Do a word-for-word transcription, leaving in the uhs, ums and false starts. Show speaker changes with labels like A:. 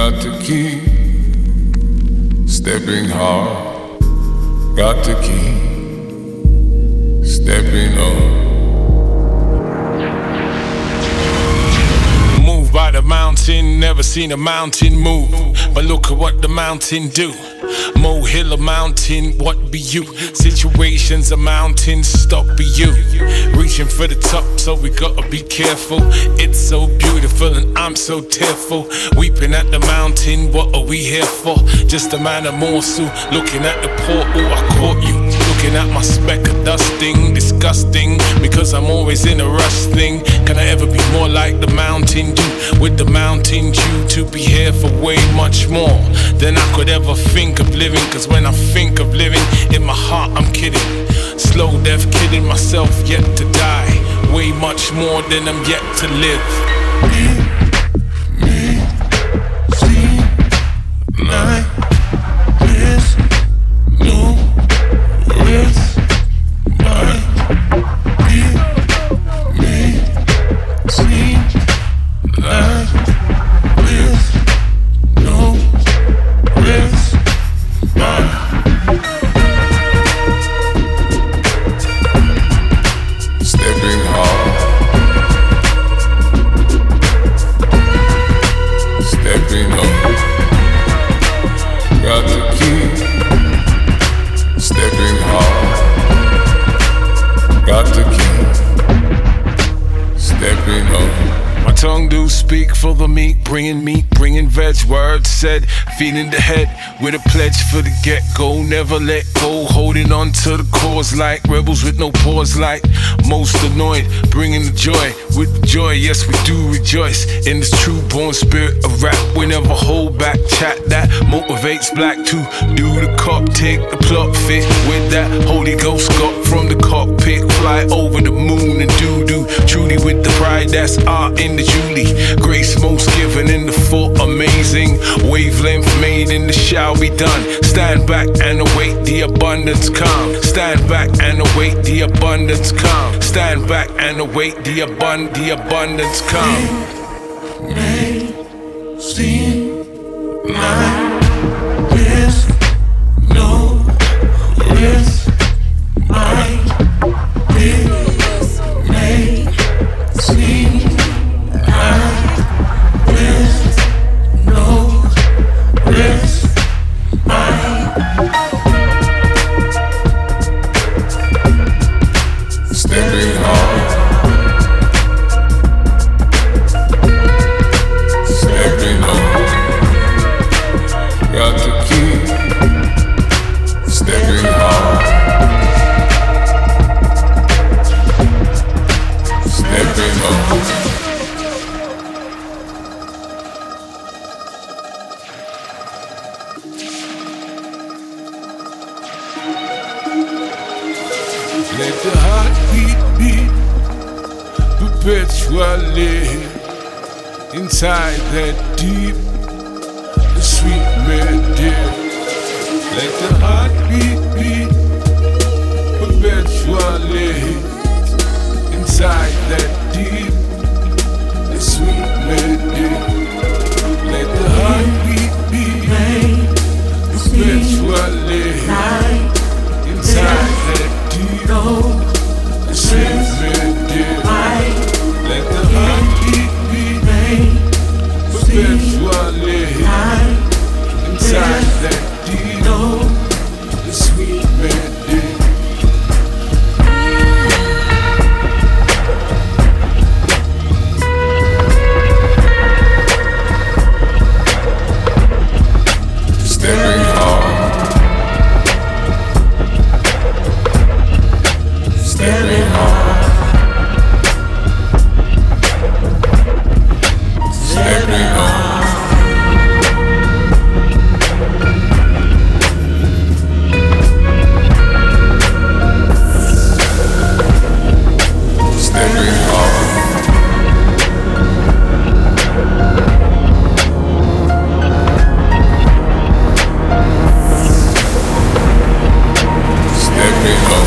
A: got to keep stepping hard, got to keep stepping up. Moved by the mountain, never seen a mountain move, but look at what the mountain do. Molehill a mountain, what be you? Situations a mountain, stop be you. Reaching for the top, so we gotta be careful. It's so beautiful and I'm so tearful. Weeping at the mountain, what are we here for? Just a man of morsel, looking at the portal, I caught you. Looking at my speck of dusting, disgusting, because I'm always in a rush thing. Can I ever be more like the mountain dew? With the mountain dew to be here for way much more than I could ever think of living. Cause when I think of living, in my heart I'm kidding. Slow death, kidding myself, yet to die. Way much more than I'm yet to live. Me, me, see, like this, no, with my, me, me, see, like this, no, with my. Stepping hard, stepping up, got to keep stepping hard, got to keep stepping up. My tongue do speak for the meek, bringing meat, bringing veg. Words said, feeding the head with a pledge for the get-go. Never let go, holding on to the cause like rebels with no pause, like most annoyed. Bringing the joy with the joy, yes we do rejoice in this true born spirit of rap. We never hold back, chat that motivates black to do the cop, take the plot fit with that Holy Ghost got from the cockpit. Fly over the moon and doo-doo, truly with the pride that's art in the Julie. Grace most given in the full amazing wavelength made in the shall be done. Stand back and await the abundance come. Stand back and await the abundance come. Stand back and await the abund the abundance come. May seem like this, no, this might be. May seem like this, no, this might. Stepping hard, stepping up, got to keep stepping hard, stepping up. Let the heart beat, beat perpetually inside that deep, the sweet melody. Let the heart beat, beat perpetually inside that deep, the sweet melody. Let the heart beat, beat perpetually inside that deep, the sweet melody. Let the heart beat, beat perpetually inside that deep, the sweet melody. Stepping hard, stepping hard, stepping hard, stepping hard. Stepping hard.